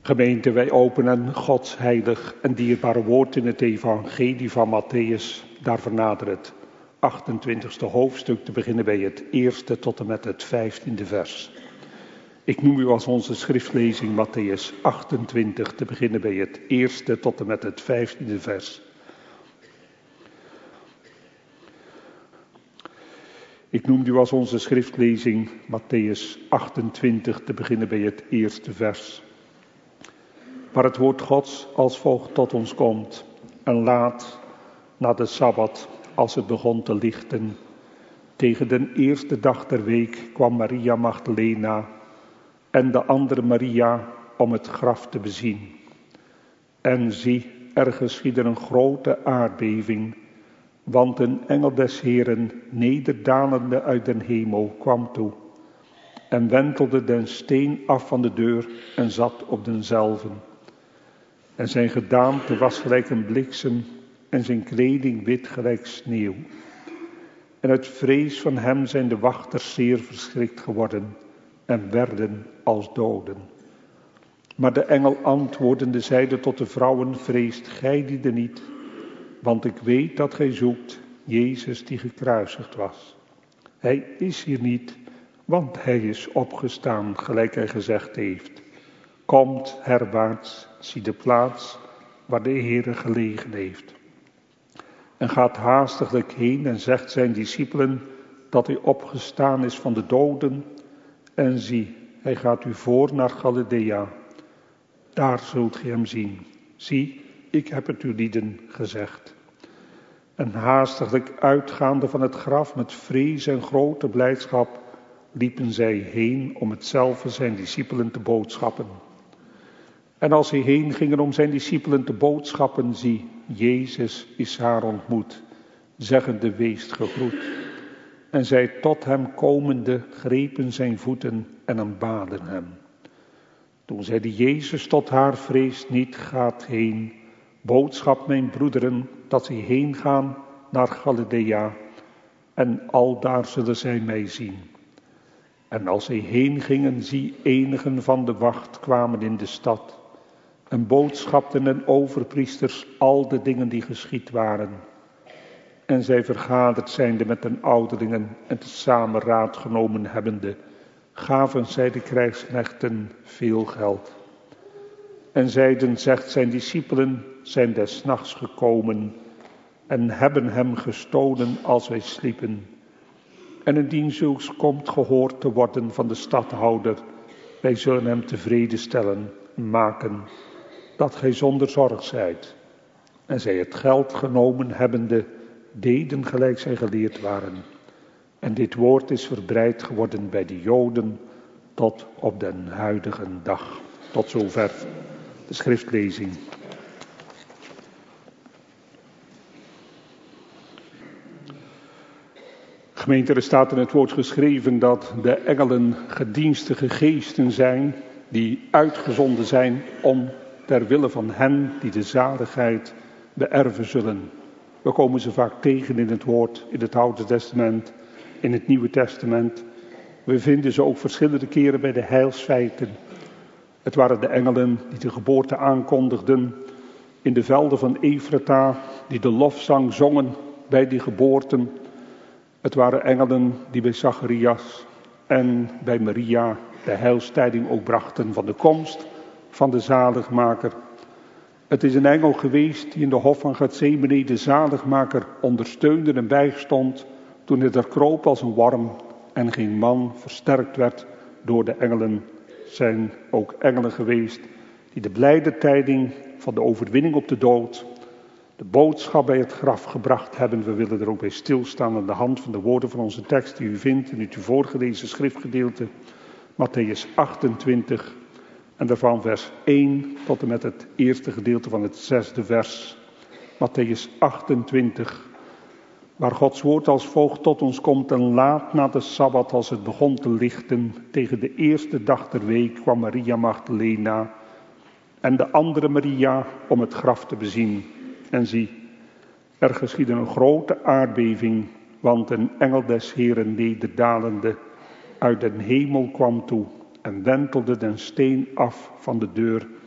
Gemeente, wij openen Gods heilig en dierbare woord in het evangelie van Matthäus. Daarvoor nadert het 28e hoofdstuk, te beginnen bij het 1e tot en met het 15e vers. Ik noem u als onze schriftlezing Matthäus 28, te beginnen bij het 1e tot en met het 15e vers. Ik noem u als onze schriftlezing Matthäus 28, te beginnen bij het 1e vers. Waar het woord Gods als volgt tot ons komt. En laat, na de Sabbat, als het begon te lichten, tegen de eerste dag der week kwam Maria Magdalena en de andere Maria om het graf te bezien. En zie, er geschiedde een grote aardbeving, want een engel des Heeren, nederdalende uit den hemel, kwam toe en wentelde den steen af van de deur en zat op denzelven. En zijn gedaante was gelijk een bliksem en zijn kleding wit gelijk sneeuw. En uit vrees van hem zijn de wachters zeer verschrikt geworden en werden als doden. Maar de engel antwoordende zeide tot de vrouwen, vreest gij die er niet, want ik weet dat gij zoekt Jezus die gekruisigd was. Hij is hier niet, want hij is opgestaan, gelijk hij gezegd heeft. Komt herwaarts, zie de plaats waar de Heere gelegen heeft. En gaat haastiglijk heen en zegt zijn discipelen dat hij opgestaan is van de doden. En zie, hij gaat u voor naar Galilea. Daar zult gij hem zien. Zie, ik heb het u lieden gezegd. En haastiglijk uitgaande van het graf met vrees en grote blijdschap liepen zij heen om hetzelfde zijn discipelen te boodschappen. En als zij heen gingen om zijn discipelen te boodschappen, zie, Jezus is haar ontmoet, zeggende weest gegroet. En zij tot hem komende grepen zijn voeten en aanbaden hem. Toen zeide Jezus tot haar, vrees niet, gaat heen, boodschap mijn broederen, dat zij heen gaan naar Galilea, en aldaar zullen zij mij zien. En als zij heen gingen, zie, enigen van de wacht kwamen in de stad, en boodschapten en overpriesters al de dingen die geschied waren. En zij vergaderd zijnde met de ouderlingen en tezamen raad genomen hebbende, gaven zij de krijgsknechten veel geld. En zeiden, zegt zijn discipelen, zijn des nachts gekomen en hebben hem gestolen als wij sliepen. En indien zulks komt gehoord te worden van de stadhouder, wij zullen hem tevreden stellen, maken, dat gij zonder zorg zijt. En zij het geld genomen hebbende, deden gelijk zij geleerd waren. En dit woord is verbreid geworden bij de Joden tot op den huidige dag. Tot zover de schriftlezing. Gemeente, er staat in het woord geschreven dat de engelen gedienstige geesten zijn die uitgezonden zijn om ter wille van hen die de zaligheid beërven zullen. We komen ze vaak tegen in het woord, in het Oude Testament, in het Nieuwe Testament. We vinden ze ook verschillende keren bij de heilsfeiten. Het waren de engelen die de geboorte aankondigden in de velden van Efrata, die de lofzang zongen bij die geboorten. Het waren engelen die bij Zacharias en bij Maria de heilstijding ook brachten van de komst van de zaligmaker. Het is een engel geweest die in de hof van Getsemane de zaligmaker ondersteunde en bijstond toen hij er kroop als een worm en geen man versterkt werd door de engelen. Zijn ook engelen geweest die de blijde tijding van de overwinning op de dood, de boodschap bij het graf gebracht hebben. We willen er ook bij stilstaan aan de hand van de woorden van onze tekst die u vindt in het u voorgelezen schriftgedeelte, Matthäus 28 en daarvan vers 1 tot en met het eerste gedeelte van het 6e vers. Matthäus 28, waar Gods woord als volgt tot ons komt. En laat na de Sabbat, als het begon te lichten, tegen de eerste dag der week kwam Maria Magdalena en de andere Maria om het graf te bezien. En zie, er geschiedde een grote aardbeving, want een engel des Heeren nederdalende uit den hemel kwam toe en wentelde den steen af van de deur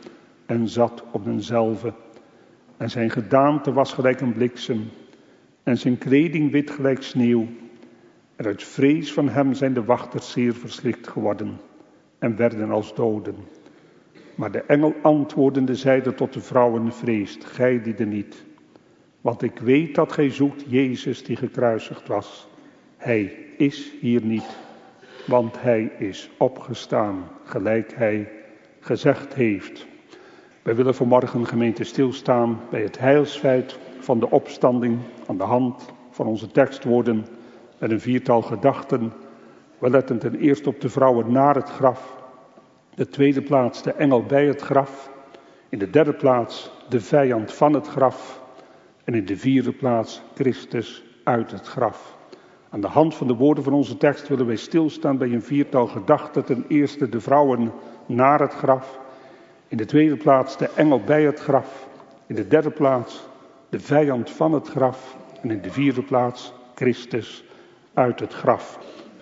en zat op denzelve. En zijn gedaante was gelijk een bliksem, en zijn kleding wit gelijk sneeuw. En uit vrees van hem zijn de wachters zeer verschrikt geworden, en werden als doden. Maar de engel antwoordende zeide tot de vrouwen: vreest, gij die er niet. Want ik weet dat gij zoekt Jezus die gekruisigd was. Hij is hier niet, want hij is opgestaan, gelijk hij gezegd heeft. Wij willen vanmorgen, gemeente, stilstaan bij het heilsfeit van de opstanding aan de hand van onze tekstwoorden met een viertal gedachten. We letten ten eerste op de vrouwen naar het graf. De tweede plaats de engel bij het graf. In de derde plaats de vijand van het graf. En in de vierde plaats Christus uit het graf. Aan de hand van de woorden van onze tekst willen wij stilstaan bij een viertal gedachten. Ten eerste de vrouwen naar het graf. In de tweede plaats de engel bij het graf. In de derde plaats de vijand van het graf. En in de vierde plaats Christus uit het graf.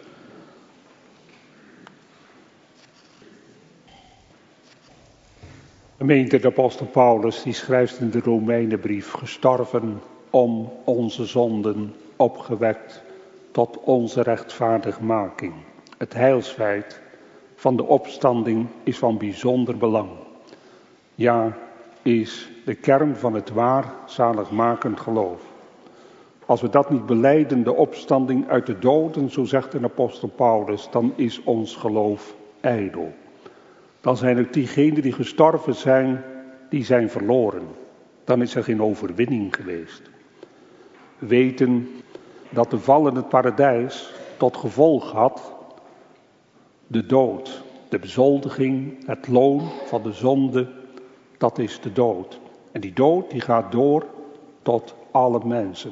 Gemeente, de apostel Paulus die schrijft in de Romeinenbrief: gestorven om onze zonden, opgewekt tot onze rechtvaardigmaking. Het heilsfeit van de opstanding is van bijzonder belang. Ja, is de kern van het waar zaligmakend geloof. Als we dat niet belijden, de opstanding uit de doden, zo zegt de apostel Paulus, dan is ons geloof ijdel. Dan zijn ook diegenen die gestorven zijn, die zijn verloren. Dan is er geen overwinning geweest. We weten dat de val in het paradijs tot gevolg had de dood. De bezoldiging, het loon van de zonde, dat is de dood. En die dood die gaat door tot alle mensen.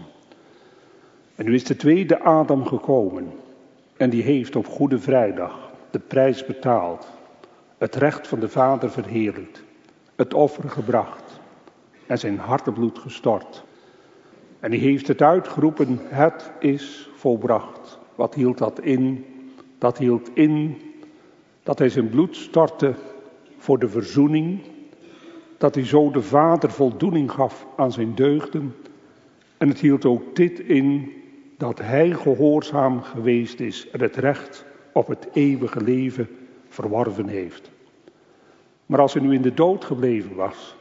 En nu is de tweede Adam gekomen. En die heeft op Goede Vrijdag de prijs betaald. Het recht van de Vader verheerlijkt. Het offer gebracht. En zijn hartebloed gestort. En die heeft het uitgeroepen: het is volbracht. Wat hield dat in? Dat hield in dat hij zijn bloed stortte voor de verzoening. Dat hij zo de Vader voldoening gaf aan zijn deugden. En het hield ook dit in, dat hij gehoorzaam geweest is en het recht op het eeuwige leven verworven heeft. Maar als hij nu in de dood gebleven was,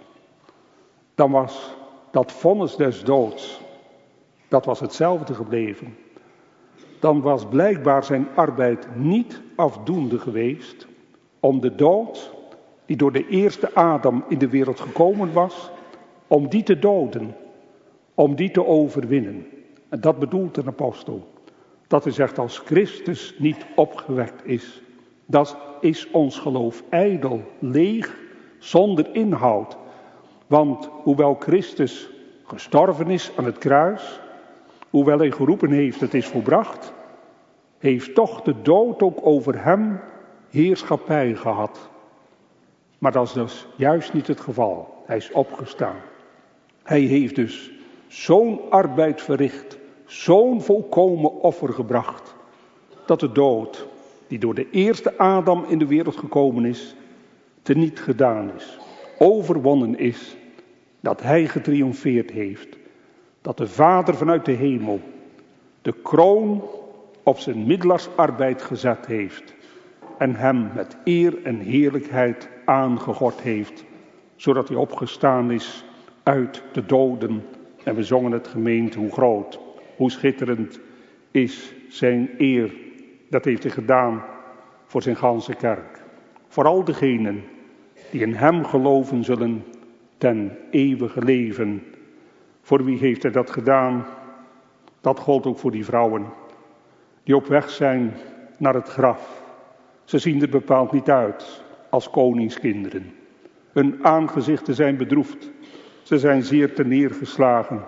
dan was dat vonnis des doods, dat was hetzelfde gebleven. Dan was blijkbaar zijn arbeid niet afdoende geweest om de dood die door de eerste Adam in de wereld gekomen was, om die te doden, om die te overwinnen. En dat bedoelt een apostel. Dat hij zegt, als Christus niet opgewekt is, dat is ons geloof ijdel, leeg, zonder inhoud. Want hoewel Christus gestorven is aan het kruis, hoewel hij geroepen heeft, het is volbracht, heeft toch de dood ook over hem heerschappij gehad. Maar dat is dus juist niet het geval. Hij is opgestaan. Hij heeft dus zo'n arbeid verricht, zo'n volkomen offer gebracht, dat de dood, die door de eerste Adam in de wereld gekomen is, teniet gedaan is, overwonnen is, dat hij getriomfeerd heeft, dat de Vader vanuit de hemel de kroon op zijn middelaarsarbeid gezet heeft en hem met eer en heerlijkheid aangegord heeft, zodat hij opgestaan is uit de doden. En we zongen het, gemeente, hoe groot, hoe schitterend is zijn eer. Dat heeft hij gedaan voor zijn ganse kerk. Voor al degenen die in hem geloven zullen ten eeuwige leven. Voor wie heeft hij dat gedaan? Dat gold ook voor die vrouwen die op weg zijn naar het graf. Ze zien er bepaald niet uit als koningskinderen. Hun aangezichten zijn bedroefd. Ze zijn zeer terneergeslagen.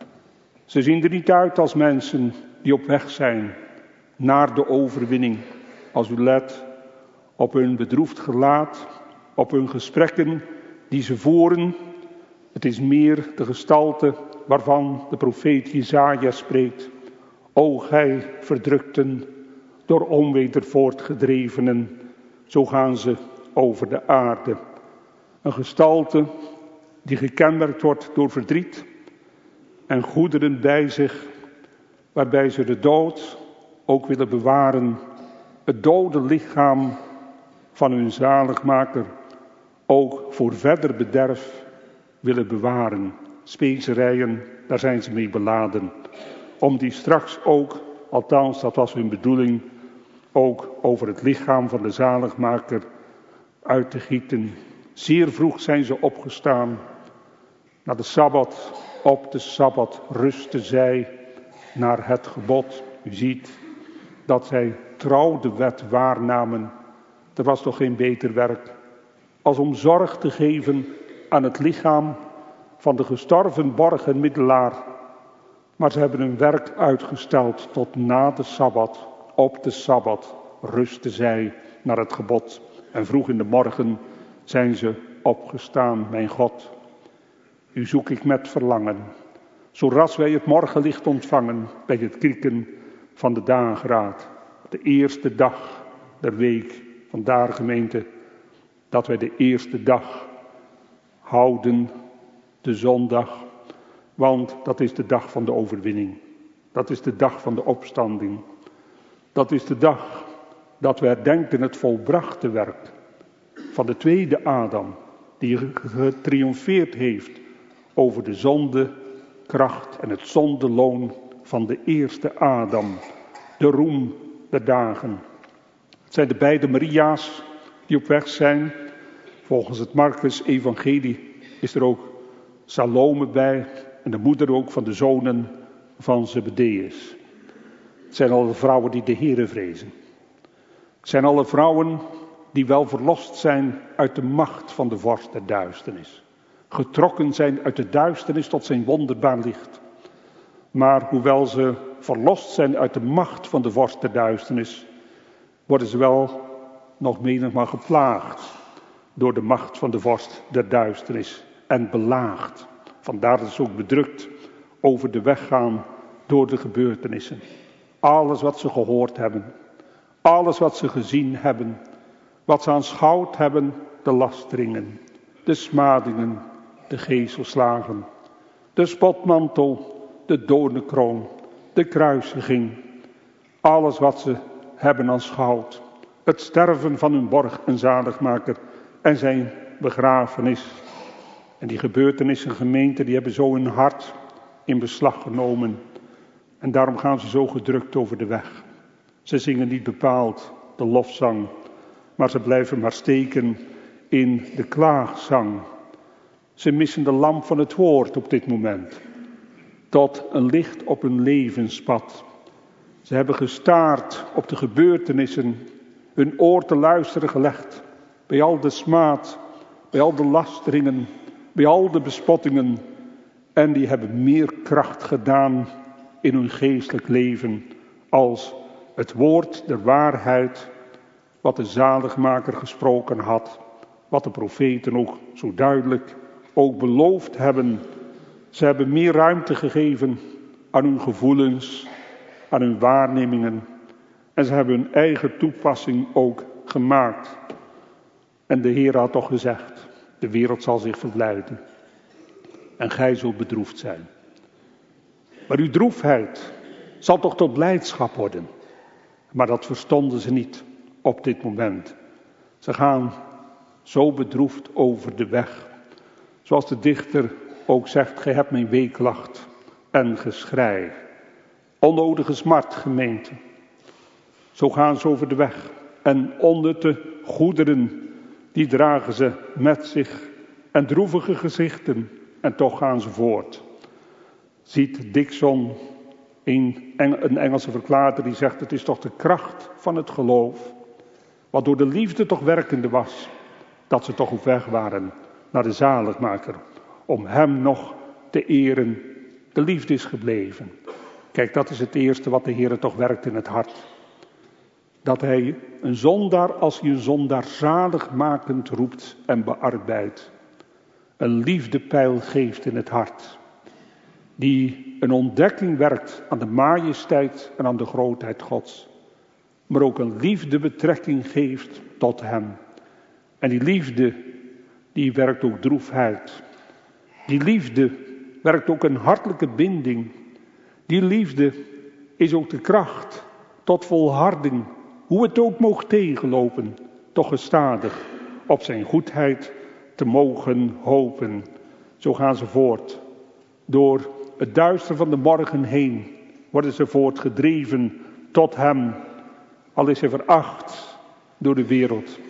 Ze zien er niet uit als mensen die op weg zijn naar de overwinning. Als u let op hun bedroefd gelaat, op hun gesprekken die ze voeren. Het is meer de gestalte waarvan de profeet Jesaja spreekt. O gij verdrukten, door onweder voortgedrevenen, zo gaan ze over de aarde. Een gestalte die gekenmerkt wordt door verdriet en goederen bij zich, waarbij ze de dood ook willen bewaren. Het dode lichaam van hun zaligmaker ook voor verder bederf willen bewaren. Specerijen, daar zijn ze mee beladen. Om die straks ook, althans dat was hun bedoeling, ook over het lichaam van de zaligmaker uit te gieten. Zeer vroeg zijn ze opgestaan. Na de Sabbat, op de Sabbat rustten zij naar het gebod. U ziet dat zij trouw de wet waarnamen. Er was toch geen beter werk als om zorg te geven aan het lichaam van de gestorven borg en middelaar. Maar ze hebben hun werk uitgesteld tot na de Sabbat. Op de Sabbat rustten zij naar het gebod. En vroeg in de morgen zijn ze opgestaan, mijn God. U zoek ik met verlangen. Zo ras wij het morgenlicht ontvangen bij het krieken van de dageraad. De eerste dag der week, vandaar gemeente, dat wij de eerste dag houden, de zondag. Want dat is de dag van de overwinning. Dat is de dag van de opstanding. Dat is de dag dat we herdenken het volbrachte werk van de tweede Adam, die getriomfeerd heeft over de zondekracht en het zondeloon van de eerste Adam. De roem der dagen. Het zijn de beide Maria's die op weg zijn. Volgens het Markus-evangelie is er ook Salome bij en de moeder ook van de zonen van Zebedeus. Het zijn alle vrouwen die de Heere vrezen. Het zijn alle vrouwen die wel verlost zijn uit de macht van de vorst der duisternis. Getrokken zijn uit de duisternis tot zijn wonderbaar licht. Maar hoewel ze verlost zijn uit de macht van de vorst der duisternis, worden ze wel nog menigmaal geplaagd door de macht van de vorst der duisternis en belaagd. Vandaar dat ze ook bedrukt over de weg gaan door de gebeurtenissen. Alles wat ze gehoord hebben, alles wat ze gezien hebben, wat ze aanschouwd hebben, de lasteringen, de smadingen, de geeselslagen, de spotmantel, de doornenkroon, de kruisiging. Alles wat ze hebben aanschouwd. Het sterven van hun borg en zaligmaker en zijn begrafenis. En die gebeurtenissen, gemeente, die hebben zo hun hart in beslag genomen. En daarom gaan ze zo gedrukt over de weg. Ze zingen niet bepaald de lofzang, maar ze blijven maar steken in de klaagzang. Ze missen de lamp van het woord op dit moment. Tot een licht op hun levenspad. Ze hebben gestaard op de gebeurtenissen, hun oor te luisteren gelegd. Bij al de smaad, bij al de lasteringen, bij al de bespottingen. En die hebben meer kracht gedaan in hun geestelijk leven als het woord der waarheid, wat de zaligmaker gesproken had, wat de profeten ook zo duidelijk ook beloofd hebben. Ze hebben meer ruimte gegeven aan hun gevoelens, aan hun waarnemingen. En ze hebben hun eigen toepassing ook gemaakt. En de Heer had toch gezegd, de wereld zal zich verblijden. En gij zult bedroefd zijn. Maar uw droefheid zal toch tot blijdschap worden. Maar dat verstonden ze niet op dit moment. Ze gaan zo bedroefd over de weg. Zoals de dichter ook zegt, gij hebt mijn weeklacht en geschrei. Onnodige smart, gemeente. Zo gaan ze over de weg. En onnutte goederen, die dragen ze met zich. En droevige gezichten. En toch gaan ze voort. Ziet Dixon, een Engelse verklaarder, die zegt, het is toch de kracht van het geloof, wat door de liefde toch werkende was, dat ze toch op weg waren naar de zaligmaker, om hem nog te eren. De liefde is gebleven. Kijk, dat is het eerste wat de Heer toch werkt in het hart. Dat hij een zondaar, als hij een zondaar zaligmakend roept en bearbeidt, een liefdepijl geeft in het hart. Die een ontdekking werkt aan de majesteit en aan de grootheid Gods. Maar ook een liefdebetrekking geeft tot hem. En die liefde, die werkt ook droefheid. Die liefde werkt ook een hartelijke binding. Die liefde is ook de kracht tot volharding. Hoe het ook moogt tegenlopen, toch gestadig op zijn goedheid te mogen hopen. Zo gaan ze voort. Door het duister van de morgen heen worden ze voortgedreven tot hem. Al is hij veracht door de wereld.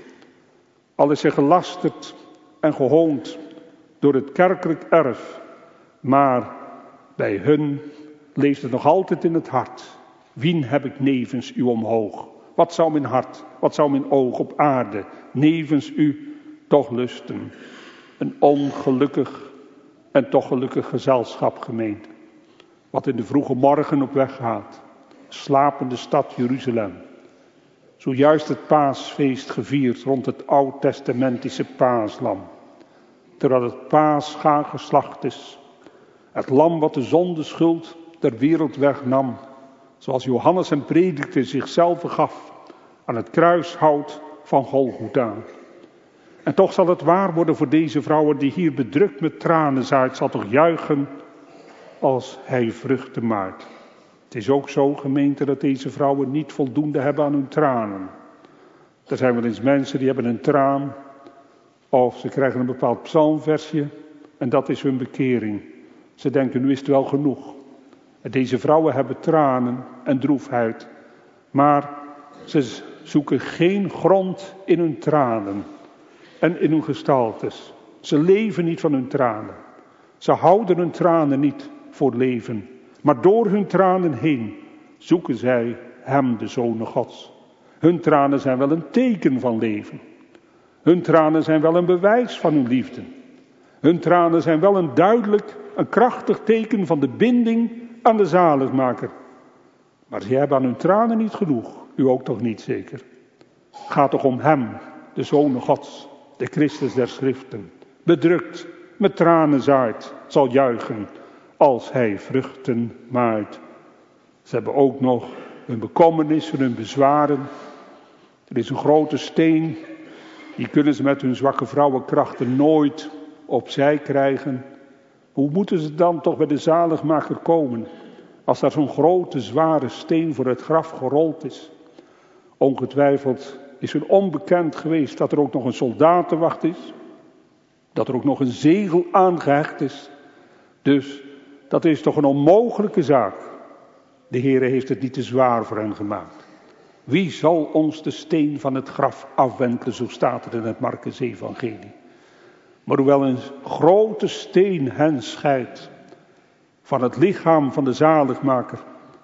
Al is hij gelasterd en gehoond door het kerkelijk erf. Maar bij hun leeft het nog altijd in het hart. Wien heb ik nevens u omhoog? Wat zou mijn hart, wat zou mijn oog op aarde nevens u toch lusten? Een ongelukkig en toch gelukkig gezelschap, gemeente. Wat in de vroege morgen op weg gaat. Slapende stad Jeruzalem. Zojuist het paasfeest gevierd rond het oud-testamentische paaslam. Terwijl het paasschaal geslacht is. Het lam wat de zondeschuld der wereld wegnam. Zoals Johannes hem predikte, zichzelf gaf aan het kruishout van Golgotha. En toch zal het waar worden voor deze vrouwen die hier bedrukt met tranen zaait, zal toch juichen als hij vruchten maait. Het is ook zo, gemeente, dat deze vrouwen niet voldoende hebben aan hun tranen. Er zijn wel eens mensen die hebben een traan, of ze krijgen een bepaald psalmversje en dat is hun bekering. Ze denken, nu is het wel genoeg. En deze vrouwen hebben tranen en droefheid, maar ze zoeken geen grond in hun tranen en in hun gestaltes. Ze leven niet van hun tranen. Ze houden hun tranen niet voor leven. Maar door hun tranen heen zoeken zij hem, de Zoon Gods. Hun tranen zijn wel een teken van leven. Hun tranen zijn wel een bewijs van hun liefde. Hun tranen zijn wel een duidelijk, een krachtig teken van de binding aan de zaligmaker. Maar ze hebben aan hun tranen niet genoeg. U ook toch niet zeker. Het gaat toch om hem, de Zoon Gods, de Christus der Schriften. Bedrukt, met tranen zaait, zal juichen als hij vruchten maait. Ze hebben ook nog hun bekommernissen, hun bezwaren. Er is een grote steen, die kunnen ze met hun zwakke vrouwenkrachten nooit opzij krijgen. Hoe moeten ze dan toch bij de zaligmaker komen, als daar zo'n grote zware steen voor het graf gerold is? Ongetwijfeld is hun onbekend geweest dat er ook nog een soldatenwacht is, dat er ook nog een zegel aangehecht is. Dus dat is toch een onmogelijke zaak. De Heere heeft het niet te zwaar voor hen gemaakt. Wie zal ons de steen van het graf afwentelen, zo staat het in het Markus-evangelie. Maar hoewel een grote steen hen scheidt van het lichaam van de zaligmaker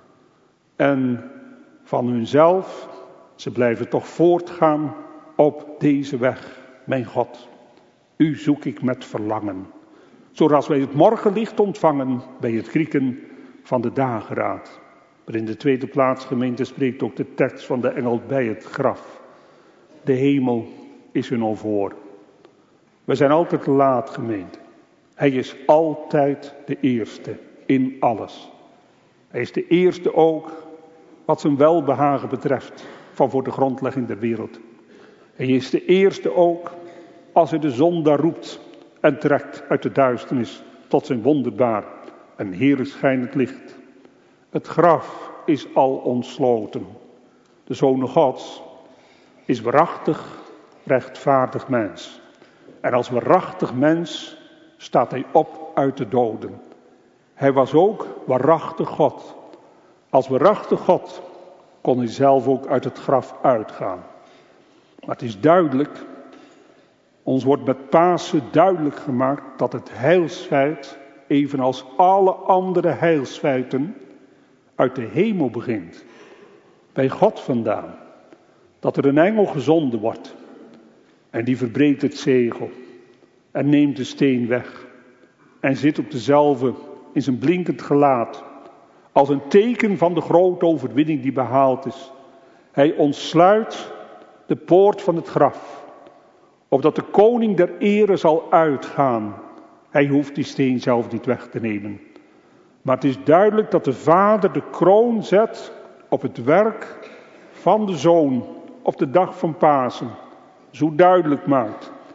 en van hunzelf, ze blijven toch voortgaan op deze weg. Mijn God, u zoek ik met verlangen. Zoals wij het morgenlicht ontvangen bij het krieken van de dageraad. Maar in de tweede plaats, gemeente, spreekt ook de tekst van de engel bij het graf. De hemel is hun al voor. We zijn altijd te laat, gemeente. Hij is altijd de eerste in alles. Hij is de eerste ook wat zijn welbehagen betreft van voor de grondlegging der wereld. Hij is de eerste ook als hij de zondaar roept en trekt uit de duisternis tot zijn wonderbaar en heerlijk schijnend licht. Het graf is al ontsloten. De Zoon Gods is waarachtig, rechtvaardig mens. En als waarachtig mens staat hij op uit de doden. Hij was ook waarachtig God. Als waarachtig God kon hij zelf ook uit het graf uitgaan. Maar het is duidelijk, ons wordt met Pasen duidelijk gemaakt dat het heilsfeit, evenals alle andere heilsfeiten, uit de hemel begint. Bij God vandaan. Dat er een engel gezonden wordt. En die verbreekt het zegel. En neemt de steen weg. En zit op dezelfde in zijn blinkend gelaat. Als een teken van de grote overwinning die behaald is. Hij ontsluit de poort van het graf. Opdat de koning der ere zal uitgaan. Hij hoeft die steen zelf niet weg te nemen. Maar het is duidelijk dat de Vader de kroon zet op het werk van de Zoon op de dag van Pasen. Zo duidelijk maakt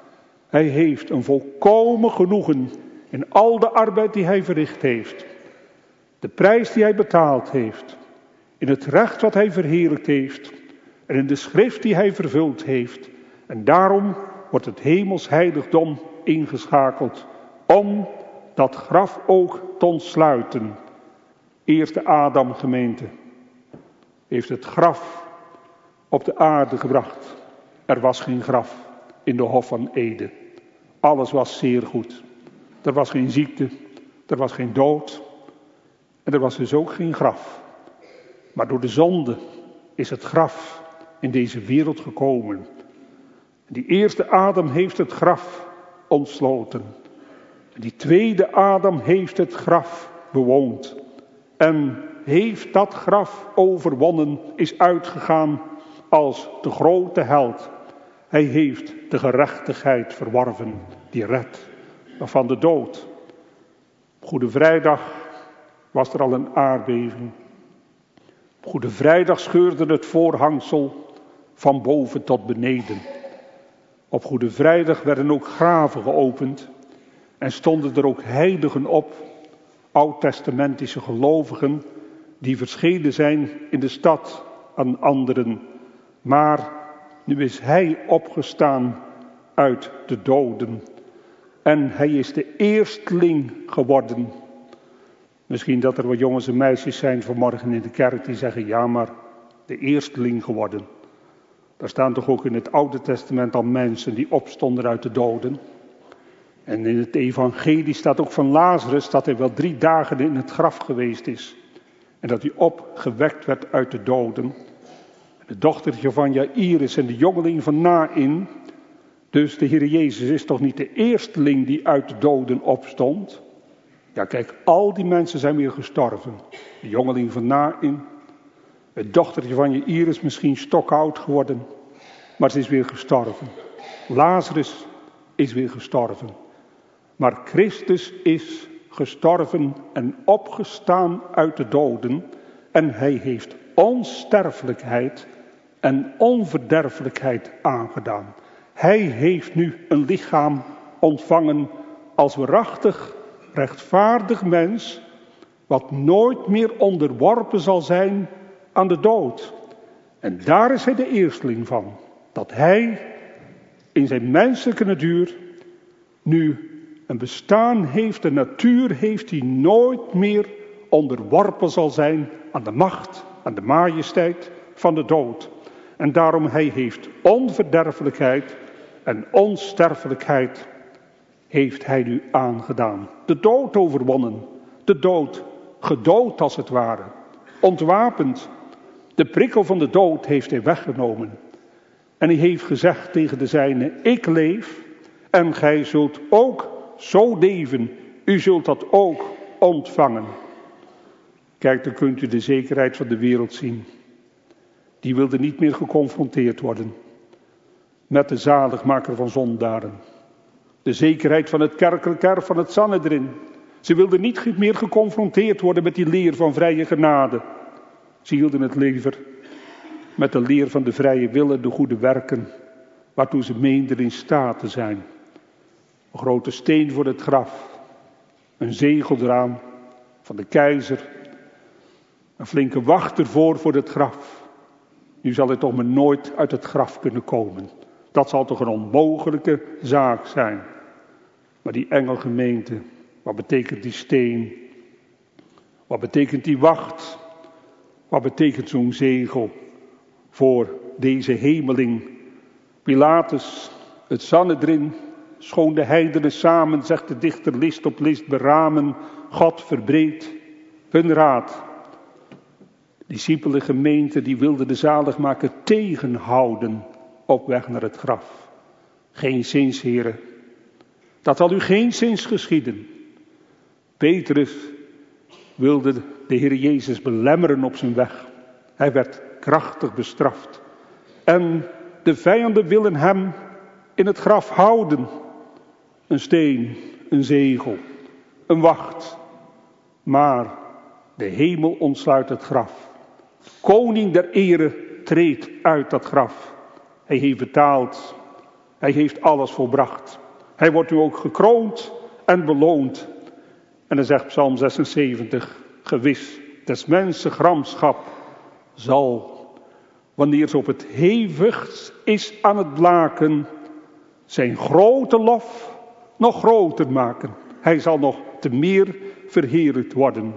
Hij heeft een volkomen genoegen in al de arbeid die hij verricht heeft. De prijs die hij betaald heeft. In het recht wat hij verheerlijkt heeft. En in de schrift die hij vervuld heeft. En daarom wordt het hemels heiligdom ingeschakeld. Om dat graf ook te ontsluiten. Eerste Adam gemeente heeft het graf op de aarde gebracht. Er was geen graf in de Hof van Eden. Alles was zeer goed. Er was geen ziekte, er was geen dood en er was dus ook geen graf. Maar door de zonde is het graf in deze wereld gekomen. Die eerste Adam heeft het graf ontsloten. Die tweede Adam heeft het graf bewoond. En heeft dat graf overwonnen, is uitgegaan als de grote held. Hij heeft de gerechtigheid verworven, die redt van de dood. Op Goede Vrijdag was er al een aardbeving. Op Goede Vrijdag scheurde het voorhangsel van boven tot beneden. Op Goede Vrijdag werden ook graven geopend en stonden er ook heiligen op, oud-testamentische gelovigen, die verschenen zijn in de stad aan anderen. Maar nu is hij opgestaan uit de doden. En hij is de eersteling geworden. Misschien dat er wat jongens en meisjes zijn vanmorgen in de kerk die zeggen, ja maar de eersteling geworden. Daar staan toch ook in het Oude Testament al mensen die opstonden uit de doden. En in het evangelie staat ook van Lazarus dat hij wel 3 dagen in het graf geweest is. En dat hij opgewekt werd uit de doden. Het dochtertje van Jairus en de jongeling van Nain. Dus de Heer Jezus is toch niet de eersteling die uit de doden opstond. Ja kijk, al die mensen zijn weer gestorven. De jongeling van Nain. Het dochtertje van Jairus misschien stokoud geworden. Maar ze is weer gestorven. Lazarus is weer gestorven. Maar Christus is gestorven en opgestaan uit de doden. En hij heeft onsterfelijkheid en onverderfelijkheid aangedaan. Hij heeft nu een lichaam ontvangen als waarachtig, rechtvaardig mens, wat nooit meer onderworpen zal zijn aan de dood. En daar is hij de eersteling van. Dat hij in zijn menselijke natuur nu een bestaan heeft, een natuur heeft die nooit meer onderworpen zal zijn aan de macht, aan de majesteit van de dood. En daarom hij heeft onverderfelijkheid en onsterfelijkheid heeft hij nu aangedaan. De dood overwonnen, de dood gedood als het ware, ontwapend. De prikkel van de dood heeft hij weggenomen. En hij heeft gezegd tegen de zijnen, ik leef en gij zult ook zo leven. U zult dat ook ontvangen. Kijk, dan kunt u de zekerheid van de wereld zien. Die wilde niet meer geconfronteerd worden met de zaligmaker van zondaren. De zekerheid van het kerkelijk erf van het Sanhedrin. Ze wilden niet meer geconfronteerd worden met die leer van vrije genade. Ze hielden het liever met de leer van de vrije wil en de goede werken, waartoe ze meenden in staat te zijn. Een grote steen voor het graf, een zegel eraan van de keizer, een flinke wacht ervoor voor het graf. Nu zal hij toch maar nooit uit het graf kunnen komen. Dat zal toch een onmogelijke zaak zijn. Maar die engelgemeente, wat betekent die steen? Wat betekent die wacht? Wat betekent zo'n zegel voor deze hemeling? Pilatus, het Sanhedrin, schoon de heidenen samen, zegt de dichter, list op list beramen, God verbreedt hun raad. Discipelen-gemeente, die wilden de zaligmaker tegenhouden op weg naar het graf. Geen zins, heren. Dat zal u geen zins geschieden. Petrus wilde de Heer Jezus belemmeren op zijn weg. Hij werd krachtig bestraft. En de vijanden willen hem in het graf houden. Een steen, een zegel, een wacht. Maar de hemel ontsluit het graf. Koning der ere treedt uit dat graf. Hij heeft betaald. Hij heeft alles volbracht. Hij wordt nu ook gekroond en beloond. En dan zegt Psalm 76, gewis, des mensen gramschap zal, wanneer ze op het hevigst is aan het blaken, zijn grote lof nog groter maken. Hij zal nog te meer verheerlijkt worden.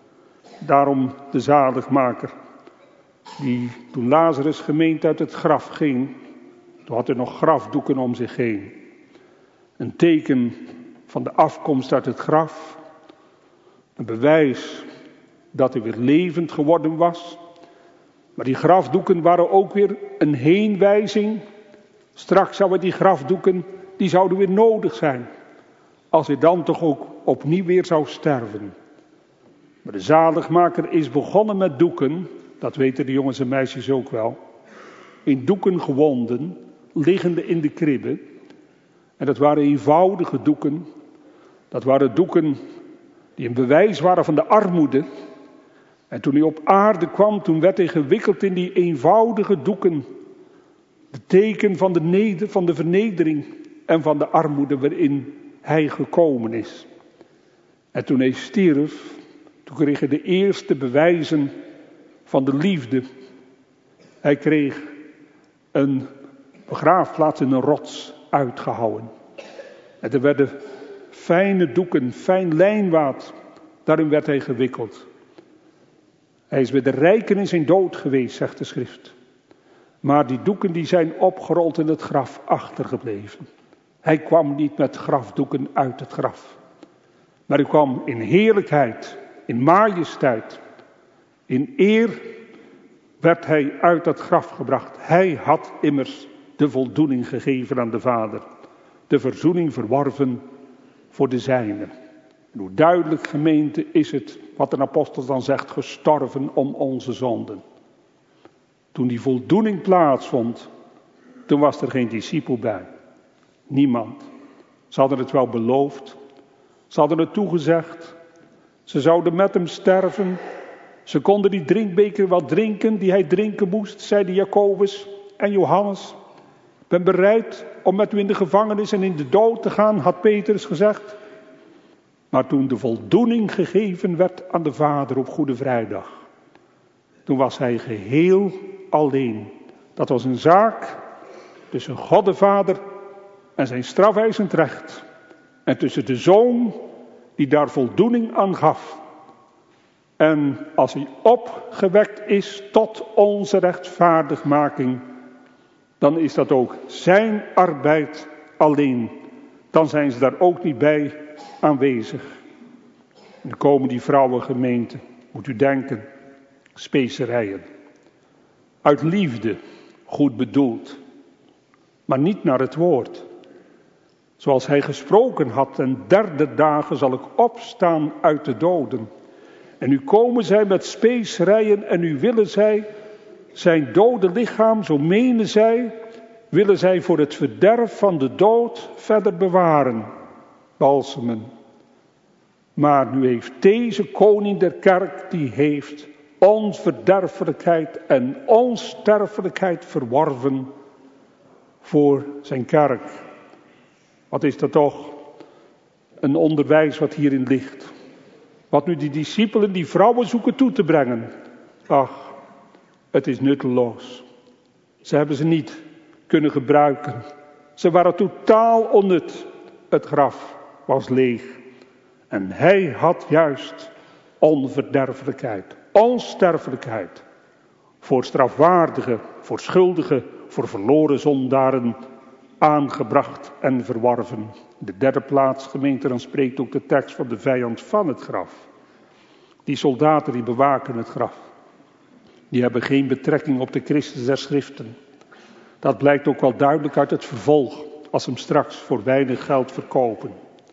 Daarom de zaligmaker, die toen Lazarus gemeend uit het graf ging, toen had hij nog grafdoeken om zich heen. Een teken van de afkomst uit het graf. Een bewijs dat hij weer levend geworden was. Maar die grafdoeken waren ook weer een heenwijzing. Straks zouden die grafdoeken, die zouden weer nodig zijn. Als hij dan toch ook opnieuw weer zou sterven. Maar de zaligmaker is begonnen met doeken. Dat weten de jongens en meisjes ook wel. In doeken gewonden, liggende in de kribbe. En dat waren eenvoudige doeken. Dat waren doeken die een bewijs waren van de armoede. En toen hij op aarde kwam, toen werd hij gewikkeld in die eenvoudige doeken. De teken van de vernedering en van de armoede waarin hij gekomen is. En toen hij stierf, toen kreeg hij de eerste bewijzen van de liefde. Hij kreeg een begraafplaats in een rots uitgehouwen. En er werden fijne doeken, fijn lijnwaad, daarin werd hij gewikkeld. Hij is bij de rijken in zijn dood geweest, zegt de schrift. Maar die doeken die zijn opgerold in het graf achtergebleven. Hij kwam niet met grafdoeken uit het graf. Maar hij kwam in heerlijkheid, in majesteit, in eer werd hij uit dat graf gebracht. Hij had immers de voldoening gegeven aan de Vader. De verzoening verworven voor de zijnen. En hoe duidelijk, gemeente, is het, wat een apostel dan zegt, gestorven om onze zonden. Toen die voldoening plaatsvond, toen was er geen discipel bij. Niemand. Ze hadden het wel beloofd. Ze hadden het toegezegd. Ze zouden met hem sterven. Ze konden die drinkbeker wel drinken die hij drinken moest, zeiden Jacobus en Johannes. Ik ben bereid om met u in de gevangenis en in de dood te gaan, had Petrus gezegd. Maar toen de voldoening gegeven werd aan de Vader op Goede Vrijdag, toen was hij geheel alleen. Dat was een zaak tussen God de Vader en zijn strafeisend recht. En tussen de Zoon die daar voldoening aan gaf. En als hij opgewekt is tot onze rechtvaardigmaking, dan is dat ook zijn arbeid alleen. Dan zijn ze daar ook niet bij aanwezig. En dan komen die vrouwengemeenten, moet u denken, specerijen. Uit liefde, goed bedoeld, maar niet naar het woord. Zoals hij gesproken had, ten derde dagen zal ik opstaan uit de doden. En nu komen zij met specerijen en nu willen zij zijn dode lichaam, zo menen zij, willen zij voor het verderf van de dood verder bewaren. Balsemen. Maar nu heeft deze koning der kerk, die heeft onverderfelijkheid en onsterfelijkheid verworven voor zijn kerk. Wat is dat toch een onderwijs wat hierin ligt. Wat nu die discipelen die vrouwen zoeken toe te brengen. Ach, het is nutteloos. Ze hebben ze niet kunnen gebruiken. Ze waren totaal onnut. Het graf was leeg. En hij had juist onverderfelijkheid, onsterfelijkheid. Voor strafwaardigen, voor schuldigen, voor verloren zondaren aangebracht en verworven. De derde plaats, gemeente, dan spreekt ook de tekst van de vijand van het graf. Die soldaten die bewaken het graf. Die hebben geen betrekking op de Christus der Schriften. Dat blijkt ook wel duidelijk uit het vervolg, als ze hem straks voor weinig geld verkopen.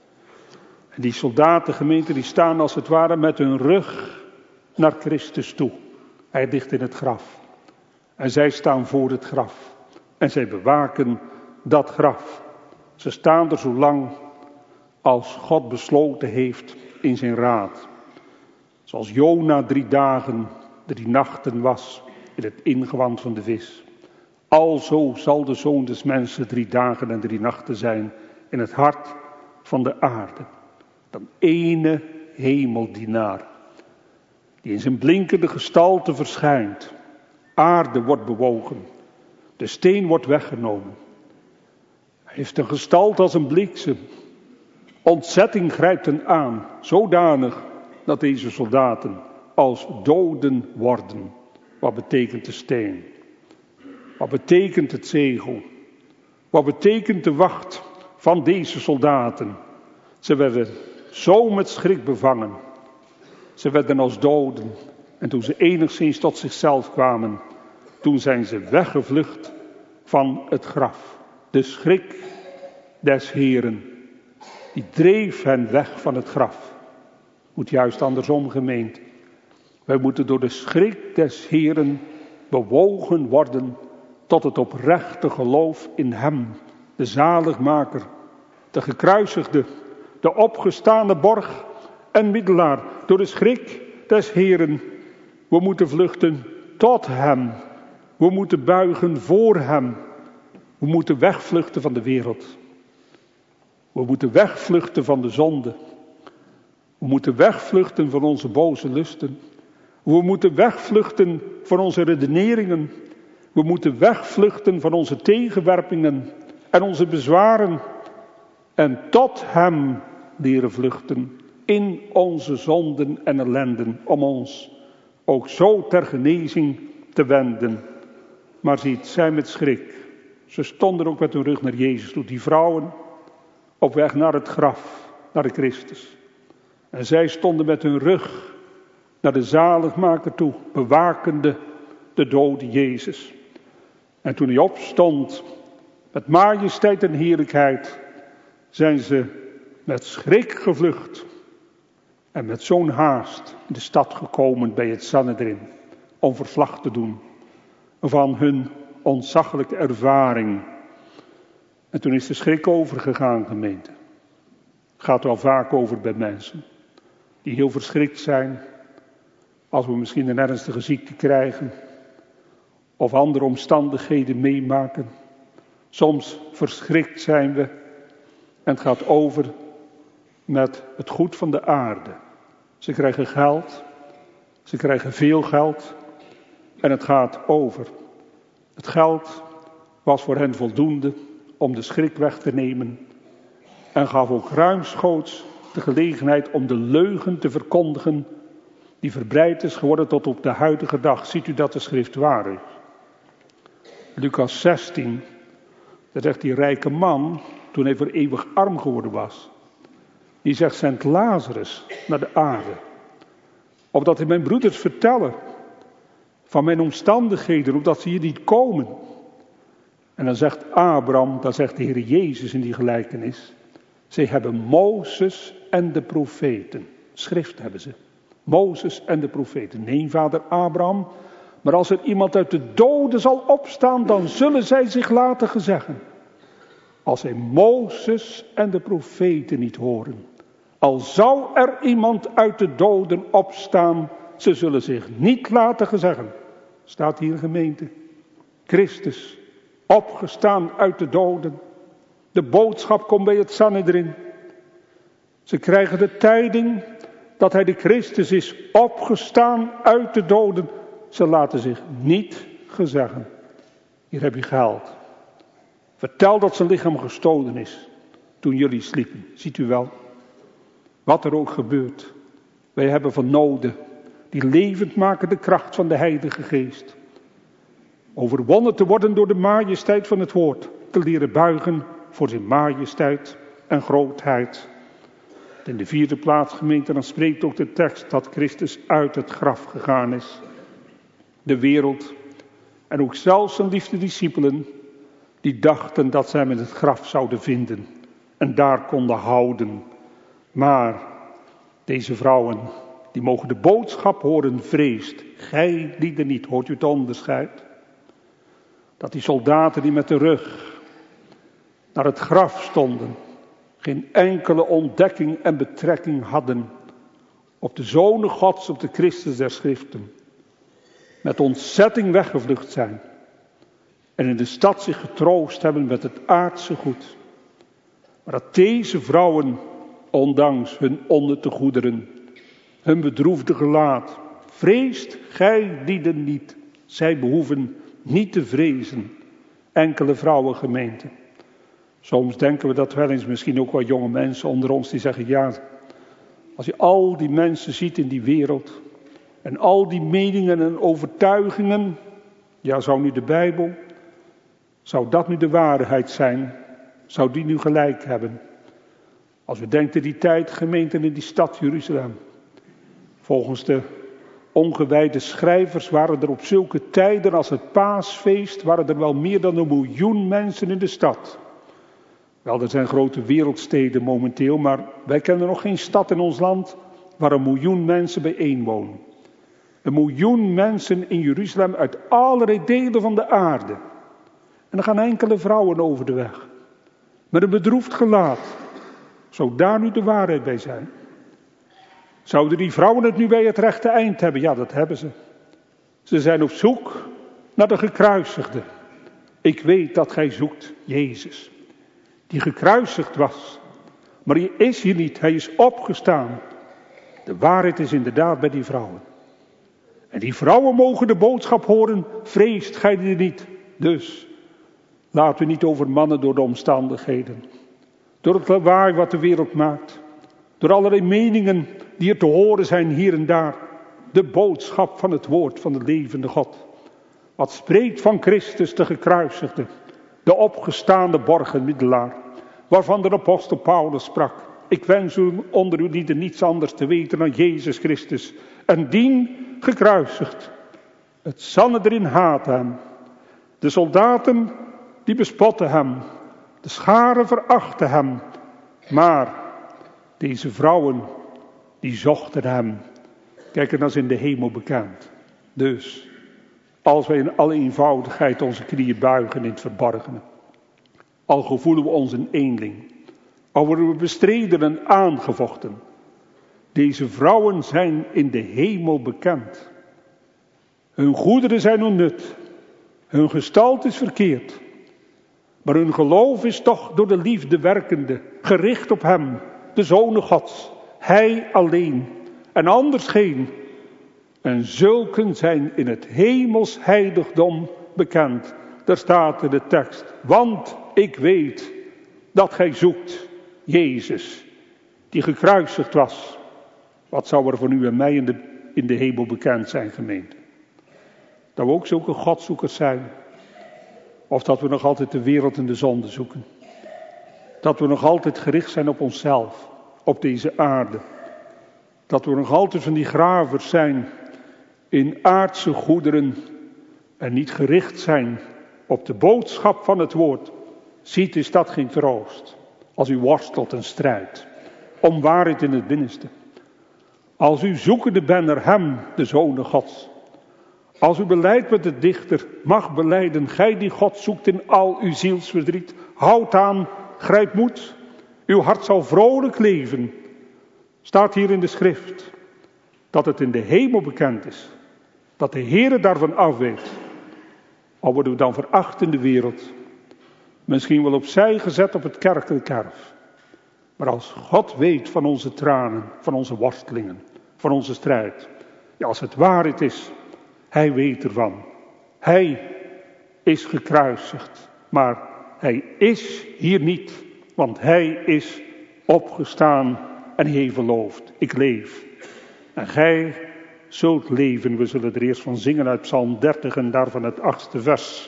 En die soldaten, gemeente, die staan als het ware met hun rug naar Christus toe. Hij ligt in het graf. En zij staan voor het graf. En zij bewaken dat graf. Ze staan er zolang als God besloten heeft in zijn raad. Zoals Jona 3 dagen, 3 nachten was in het ingewand van de vis. Alzo zal de Zoon des Mensen 3 dagen en 3 nachten zijn in het hart van de aarde. Dan ene hemeldienaar, die in zijn blinkende gestalte verschijnt. Aarde wordt bewogen, de steen wordt weggenomen. Hij heeft een gestalte als een bliksem. Ontzetting grijpt hen aan, zodanig dat deze soldaten als doden worden. Wat betekent de steen? Wat betekent het zegel? Wat betekent de wacht van deze soldaten? Ze werden zo met schrik bevangen. Ze werden als doden. En toen ze enigszins tot zichzelf kwamen, toen zijn ze weggevlucht van het graf. De schrik des Heeren, die dreef hen weg van het graf. Moet juist andersom gemeend. Wij moeten door de schrik des Heeren bewogen worden tot het oprechte geloof in Hem, de zaligmaker, de gekruisigde, de opgestane borg en middelaar. Door de schrik des Heeren, we moeten vluchten tot Hem. We moeten buigen voor Hem. We moeten wegvluchten van de wereld. We moeten wegvluchten van de zonde. We moeten wegvluchten van onze boze lusten. We moeten wegvluchten van onze redeneringen. We moeten wegvluchten van onze tegenwerpingen en onze bezwaren. En tot Hem leren vluchten in onze zonden en ellenden. Om ons ook zo ter genezing te wenden. Maar ziet, zij met schrik. Ze stonden ook met hun rug naar Jezus toe. Die vrouwen op weg naar het graf, naar de Christus. En zij stonden met hun rug naar de zaligmaker toe, bewakende de dode Jezus. En toen hij opstond, met majesteit en heerlijkheid, zijn ze met schrik gevlucht. En met zo'n haast in de stad gekomen bij het Sanhedrin, om verslag te doen van hun ontzaglijke ervaring. En toen is de schrik overgegaan, gemeente. Gaat wel vaak over bij mensen die heel verschrikt zijn als we misschien een ernstige ziekte krijgen of andere omstandigheden meemaken. Soms verschrikt zijn we en het gaat over met het goed van de aarde. Ze krijgen geld, ze krijgen veel geld en het gaat over. Het geld was voor hen voldoende om de schrik weg te nemen en gaf ook ruimschoots de gelegenheid om de leugen te verkondigen die verbreid is geworden tot op de huidige dag. Ziet u dat de schrift waar is? Lucas 16, daar zegt die rijke man, toen hij voor eeuwig arm geworden was, die zegt, zend Lazarus naar de aarde, opdat hij mijn broeders vertellen van mijn omstandigheden, opdat ze hier niet komen. En dan zegt Abraham, dan zegt de Heer Jezus in die gelijkenis, zij hebben Mozes en de profeten. Schrift hebben ze. Mozes en de profeten. Nee, vader Abraham, maar als er iemand uit de doden zal opstaan, dan zullen zij zich laten gezeggen. Als zij Mozes en de profeten niet horen. Al zou er iemand uit de doden opstaan, ze zullen zich niet laten gezeggen. Staat hier gemeente. Christus, opgestaan uit de doden. De boodschap komt bij het Sanhedrin. Ze krijgen de tijding dat hij de Christus is, opgestaan uit de doden. Ze laten zich niet gezeggen. Hier heb je geld. Vertel dat zijn lichaam gestolen is toen jullie sliepen. Ziet u wel? Wat er ook gebeurt. Wij hebben van noden die levendmakende kracht van de Heilige Geest. Overwonnen te worden door de majesteit van het woord. Te leren buigen voor zijn majesteit en grootheid. In de vierde plaats, gemeente, dan spreekt ook de tekst dat Christus uit het graf gegaan is. De wereld en ook zelfs zijn liefste discipelen, die dachten dat zij hem in het graf zouden vinden en daar konden houden. Maar deze vrouwen, die mogen de boodschap horen, vreest. Gij lieden niet, hoort u het onderscheid? Dat die soldaten die met de rug naar het graf stonden, geen enkele ontdekking en betrekking hadden op de zonen Gods, op de Christus der Schriften. Met ontzetting weggevlucht zijn. En in de stad zich getroost hebben met het aardse goed. Maar dat deze vrouwen, ondanks hun onnutte goederen, hun bedroefde gelaat, vreest gij lieden niet. Zij behoeven niet te vrezen. Enkele vrouwengemeente. Soms denken we dat wel eens, misschien ook wel jonge mensen onder ons die zeggen, ja, als je al die mensen ziet in die wereld en al die meningen en overtuigingen, ja, zou nu de Bijbel, zou dat nu de waarheid zijn? Zou die nu gelijk hebben? Als we denken in die tijd, gemeenten in die stad Jeruzalem. Volgens de ongewijde schrijvers waren er op zulke tijden als het Paasfeest, waren er wel meer dan 1 miljoen mensen in de stad. Wel, er zijn grote wereldsteden momenteel, maar wij kennen nog geen stad in ons land waar 1 miljoen mensen bijeen wonen. 1 miljoen mensen in Jeruzalem uit allerlei delen van de aarde. En er gaan enkele vrouwen over de weg. Met een bedroefd gelaat. Zou daar nu de waarheid bij zijn? Zouden die vrouwen het nu bij het rechte eind hebben? Ja, dat hebben ze. Ze zijn op zoek naar de gekruisigde. Ik weet dat gij zoekt Jezus. Die gekruisigd was. Maar hij is hier niet. Hij is opgestaan. De waarheid is inderdaad bij die vrouwen. En die vrouwen mogen de boodschap horen. Vreest gij die niet. Dus laten we niet overmannen door de omstandigheden. Door het lawaai wat de wereld maakt. Door allerlei meningen die er te horen zijn hier en daar. De boodschap van het woord van de levende God. Wat spreekt van Christus de gekruisigde. De opgestaande borgenmiddelaar. Waarvan de apostel Paulus sprak. Ik wens u onder uw lieden niets anders te weten dan Jezus Christus. En dien gekruisigd. Het Sanhedrin haatte hem. De soldaten die bespotten hem. De scharen verachten hem. Maar deze vrouwen die zochten hem. Kijk, en dat is in de hemel bekend. Dus als wij in alle eenvoudigheid onze knieën buigen in het verborgene. Al gevoelen we ons een eenling. Al worden we bestreden en aangevochten. Deze vrouwen zijn in de hemel bekend. Hun goederen zijn onnut. Hun gestalte is verkeerd. Maar hun geloof is toch door de liefde werkende. Gericht op hem, de Zoon Gods. Hij alleen. En anders geen. En zulken zijn in het hemels heiligdom bekend. Daar staat in de tekst. Want ik weet dat gij zoekt Jezus. Die gekruisigd was. Wat zou er voor u en mij in de hemel bekend zijn, gemeente? Dat we ook zulke godzoekers zijn. Of dat we nog altijd de wereld en de zonde zoeken. Dat we nog altijd gericht zijn op onszelf. Op deze aarde. Dat we nog altijd van die gravers zijn. In aardse goederen. En niet gericht zijn op de boodschap van het woord. Ziet, is dat geen troost. Als u worstelt en strijdt. Om waarheid in het binnenste. Als u zoekende bent naar hem, de Zoon Gods. Als u belijdt met de dichter, mag belijden, gij die God zoekt in al uw zielsverdriet. Houd aan, grijp moed, uw hart zal vrolijk leven. Staat hier in de schrift, dat het in de hemel bekend is. Dat de Heere daarvan afweet. Al worden we dan veracht in de wereld. Misschien wel opzij gezet op het kerkelijk erf. Maar als God weet van onze tranen, van onze worstelingen, van onze strijd. Ja, als het waarheid is, hij weet ervan. Hij is gekruisigd, maar hij is hier niet. Want hij is opgestaan en hij heeft beloofd. Ik leef. En gij zult leven. We zullen er eerst van zingen uit Psalm 30 en daarvan het 8e vers.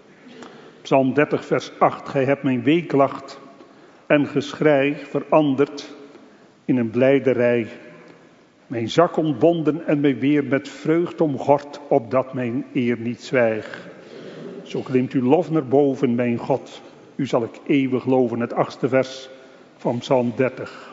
Psalm 30 vers 8. Gij hebt mijn weeklacht en geschrei veranderd in een blijderij. Mijn zak ontbonden en mij weer met vreugd omgord, opdat mijn eer niet zwijg. Zo klimt uw lof naar boven, mijn God. U zal ik eeuwig loven. Het 8e vers van Psalm 30.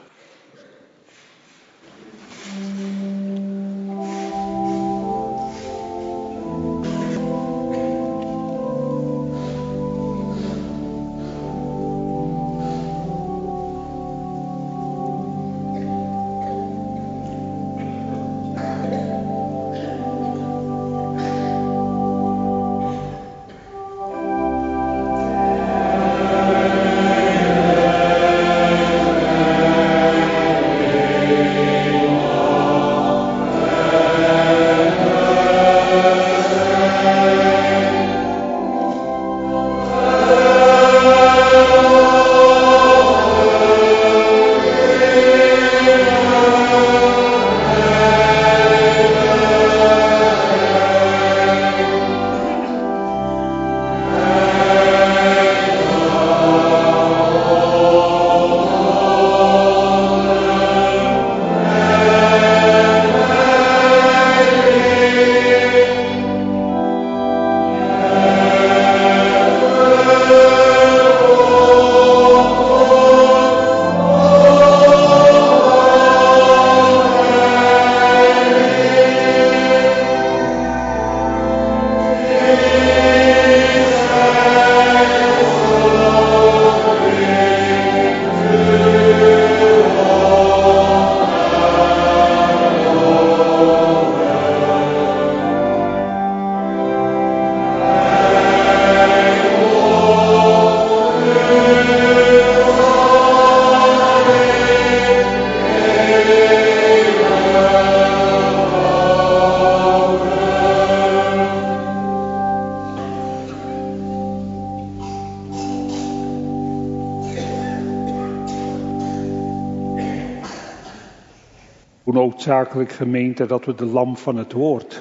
Hoe noodzakelijk, gemeente, dat we de lamp van het woord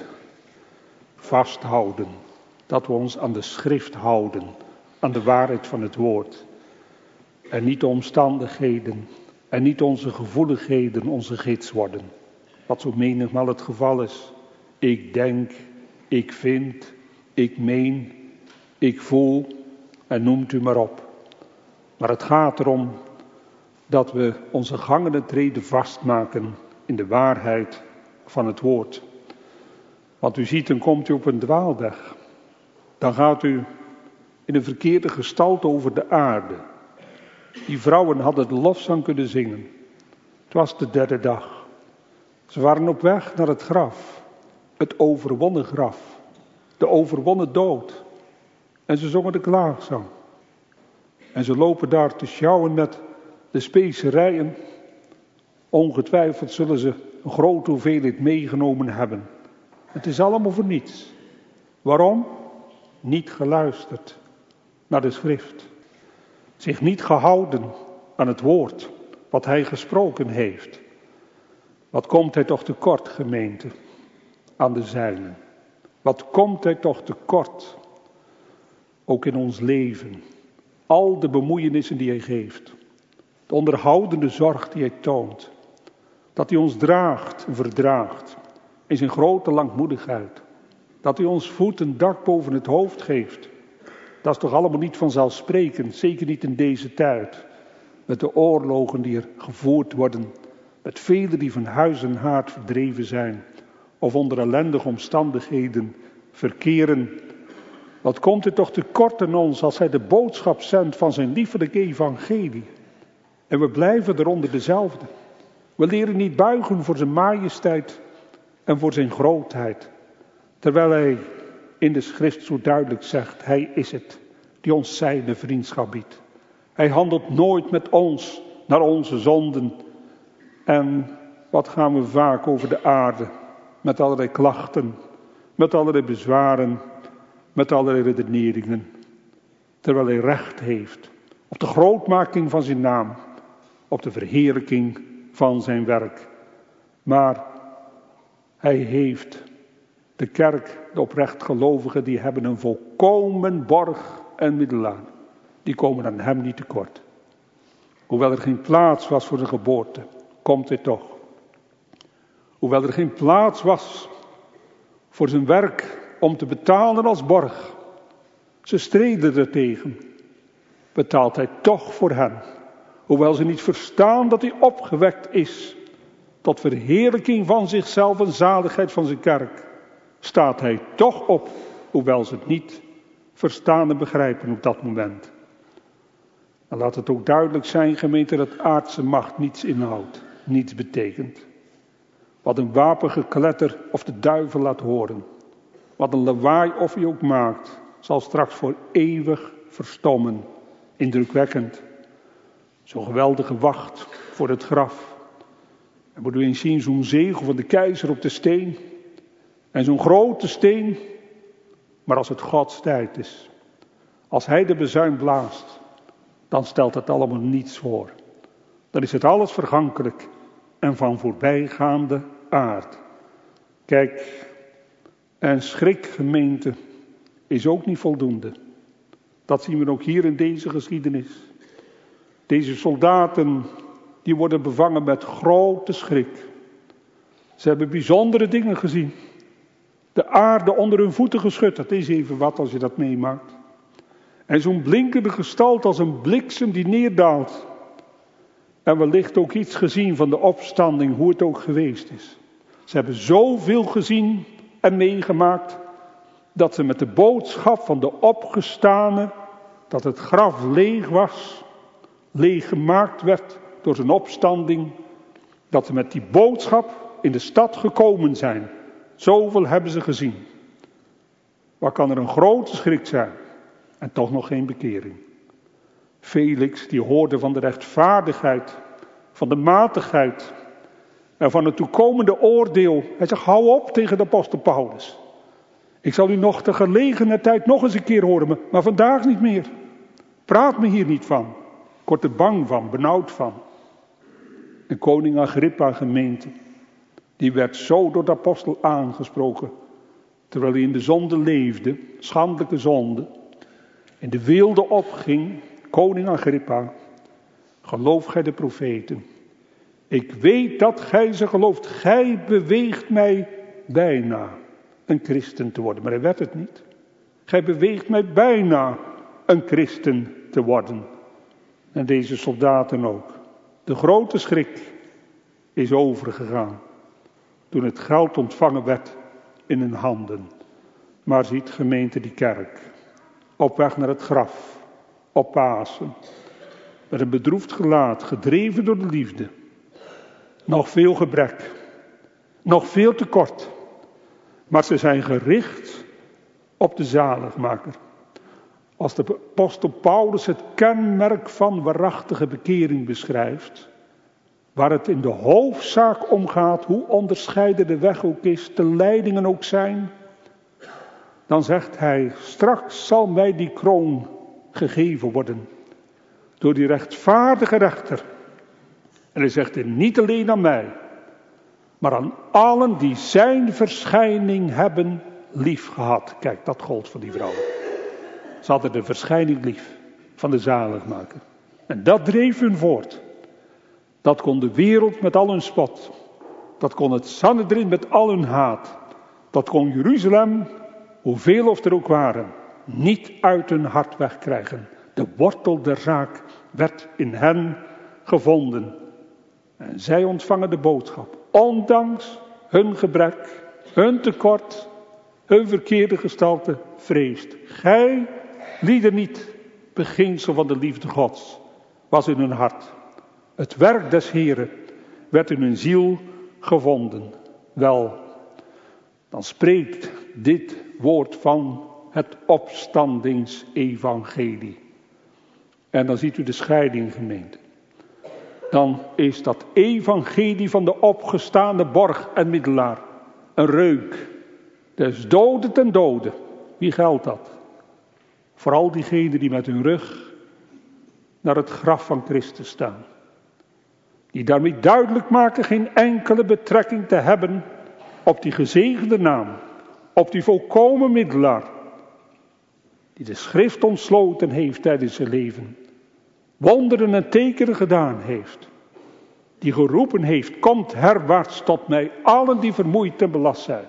vasthouden. Dat we ons aan de schrift houden, aan de waarheid van het woord. En niet de omstandigheden en niet onze gevoeligheden onze gids worden. Wat zo menigmaal het geval is. Ik denk, ik vind, ik meen, ik voel en noemt u maar op. Maar het gaat erom dat we onze gangen en treden vastmaken in de waarheid van het woord. Want u ziet, dan komt u op een dwaalweg. Dan gaat u in een verkeerde gestalte over de aarde. Die vrouwen hadden de lofzang kunnen zingen. Het was de derde dag. Ze waren op weg naar het graf. Het overwonnen graf. De overwonnen dood. En ze zongen de klaagzang. En ze lopen daar te sjouwen met de specerijen. Ongetwijfeld zullen ze een grote hoeveelheid meegenomen hebben. Het is allemaal voor niets. Waarom? Niet geluisterd naar de schrift. Zich niet gehouden aan het woord wat hij gesproken heeft. Wat komt hij toch tekort, gemeente, aan de zijnen? Wat komt hij toch tekort, ook in ons leven? Al de bemoeienissen die hij geeft. De onderhoudende zorg die hij toont. Dat hij ons draagt en verdraagt in zijn grote langmoedigheid. Dat hij ons voet een dak boven het hoofd geeft. Dat is toch allemaal niet vanzelfsprekend, zeker niet in deze tijd. Met de oorlogen die er gevoerd worden. Met velen die van huis en haard verdreven zijn. Of onder ellendige omstandigheden verkeren. Wat komt er toch tekort aan ons als hij de boodschap zendt van zijn liefelijke evangelie. En we blijven eronder dezelfde. We leren niet buigen voor zijn majesteit en voor zijn grootheid. Terwijl hij in de schrift zo duidelijk zegt, hij is het die ons zijne vriendschap biedt. Hij handelt nooit met ons naar onze zonden. En wat gaan we vaak over de aarde, met allerlei klachten, met allerlei bezwaren, met allerlei redeneringen. Terwijl hij recht heeft op de grootmaking van zijn naam, op de verheerlijking van zijn werk. Maar hij heeft de kerk, de oprecht gelovigen, die hebben een volkomen borg en middelaar. Die komen aan hem niet tekort. Hoewel er geen plaats was voor zijn geboorte, komt hij toch. Hoewel er geen plaats was voor zijn werk om te betalen als borg. Ze streden ertegen. Betaalt hij toch voor hen. Hoewel ze niet verstaan dat hij opgewekt is. Tot verheerlijking van zichzelf en zaligheid van zijn kerk. Staat hij toch op. Hoewel ze het niet verstaan en begrijpen op dat moment. En laat het ook duidelijk zijn, gemeente, dat aardse macht niets inhoudt. Niets betekent. Wat een wapengekletter of de duivel laat horen. Wat een lawaai of hij ook maakt. Zal straks voor eeuwig verstommen. Indrukwekkend. Zo'n geweldige wacht voor het graf. En moet u eens zien zo'n zegel van de keizer op de steen. En zo'n grote steen. Maar als het Gods tijd is. Als hij de bezuin blaast. Dan stelt het allemaal niets voor. Dan is het alles vergankelijk. En van voorbijgaande aard. Kijk. En schrik, gemeente. Is ook niet voldoende. Dat zien we ook hier in deze geschiedenis. Deze soldaten, die worden bevangen met grote schrik. Ze hebben bijzondere dingen gezien. De aarde onder hun voeten geschud. Dat is even wat als je dat meemaakt. En zo'n blinkende gestalte als een bliksem die neerdaalt. En wellicht ook iets gezien van de opstanding, hoe het ook geweest is. Ze hebben zoveel gezien en meegemaakt. Dat ze met de boodschap van de opgestane, dat het graf leeg was, leeg gemaakt werd door zijn opstanding, dat ze met die boodschap in de stad gekomen zijn. Zoveel hebben ze gezien. Waar kan er een grote schrik zijn en toch nog geen bekering? Felix, die hoorde van de rechtvaardigheid, van de matigheid en van het toekomende oordeel. Hij zegt, hou op tegen de apostel Paulus. Ik zal u nog te gelegener tijd nog eens een keer horen, maar vandaag niet meer. Praat me hier niet van. Ik word er bang van, benauwd van. En koning Agrippa, gemeente, Die werd zo door de apostel aangesproken, terwijl hij in de zonde leefde, schandelijke zonde, in de weelde opging. Koning Agrippa, geloof gij de profeten? Ik weet dat gij ze gelooft. Gij beweegt mij bijna een christen te worden. Maar hij werd het niet. Gij beweegt mij bijna een christen te worden. En deze soldaten ook. De grote schrik is overgegaan toen het geld ontvangen werd in hun handen. Maar ziet gemeente die kerk, op weg naar het graf, op Pasen, met een bedroefd gelaat, gedreven door de liefde. Nog veel gebrek, nog veel tekort, maar ze zijn gericht op de zaligmaker. Als de apostel Paulus het kenmerk van waarachtige bekering beschrijft, waar het in de hoofdzaak om gaat, hoe onderscheiden de weg ook is, de leidingen ook zijn, dan zegt hij, straks zal mij die kroon gegeven worden door die rechtvaardige rechter. En hij zegt het niet alleen aan mij, maar aan allen die zijn verschijning hebben lief gehad. Kijk, dat gold voor die vrouwen. Ze hadden de verschijning lief van de zaligmaker. En dat dreef hun voort. Dat kon de wereld met al hun spot. Dat kon het Sanhedrin met al hun haat. Dat kon Jeruzalem, hoeveel of er ook waren, niet uit hun hart wegkrijgen. De wortel der zaak werd in hen gevonden. En zij ontvangen de boodschap. Ondanks hun gebrek, hun tekort, hun verkeerde gestalte, vreest. Gij lieden niet, beginsel van de liefde Gods was in hun hart. Het werk des Heren werd in hun ziel gevonden. Wel, dan spreekt dit woord van het opstandingsevangelie. En dan ziet u de scheiding, gemeente. Dan is dat evangelie van de opgestaande borg en middelaar een reuk des doden ten dode. Wie geldt dat? Vooral diegenen die met hun rug naar het graf van Christus staan. Die daarmee duidelijk maken geen enkele betrekking te hebben op die gezegende naam. Op die volkomen middelaar. Die de schrift ontsloten heeft tijdens zijn leven. Wonderen en tekenen gedaan heeft. Die geroepen heeft, komt herwaarts tot mij, allen die vermoeid en belast zijn.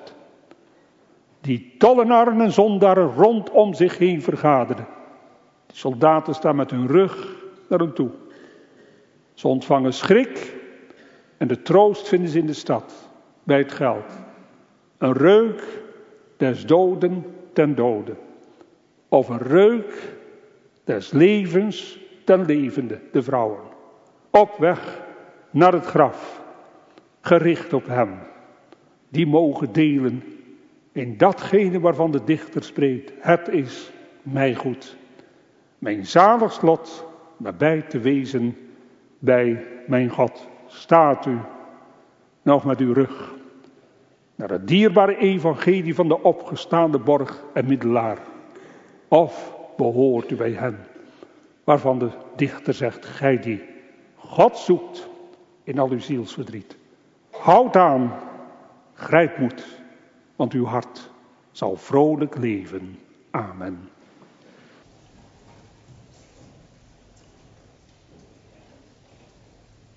Die tollenaren en zondaren rondom zich heen vergaderen. Die soldaten staan met hun rug naar hem toe. Ze ontvangen schrik en de troost vinden ze in de stad, bij het geld. Een reuk des doden ten dode. Of een reuk des levens ten levende, de vrouwen. Op weg naar het graf, gericht op hem. Die mogen delen in datgene waarvan de dichter spreekt. Het is mij goed. Mijn zalig slot nabij te wezen bij mijn God. Staat u nog met uw rug naar het dierbare evangelie van de opgestaande borg en middelaar. Of behoort u bij hen waarvan de dichter zegt, gij die God zoekt in al uw zielsverdriet. Houd aan, grijp moed, want uw hart zal vrolijk leven. Amen.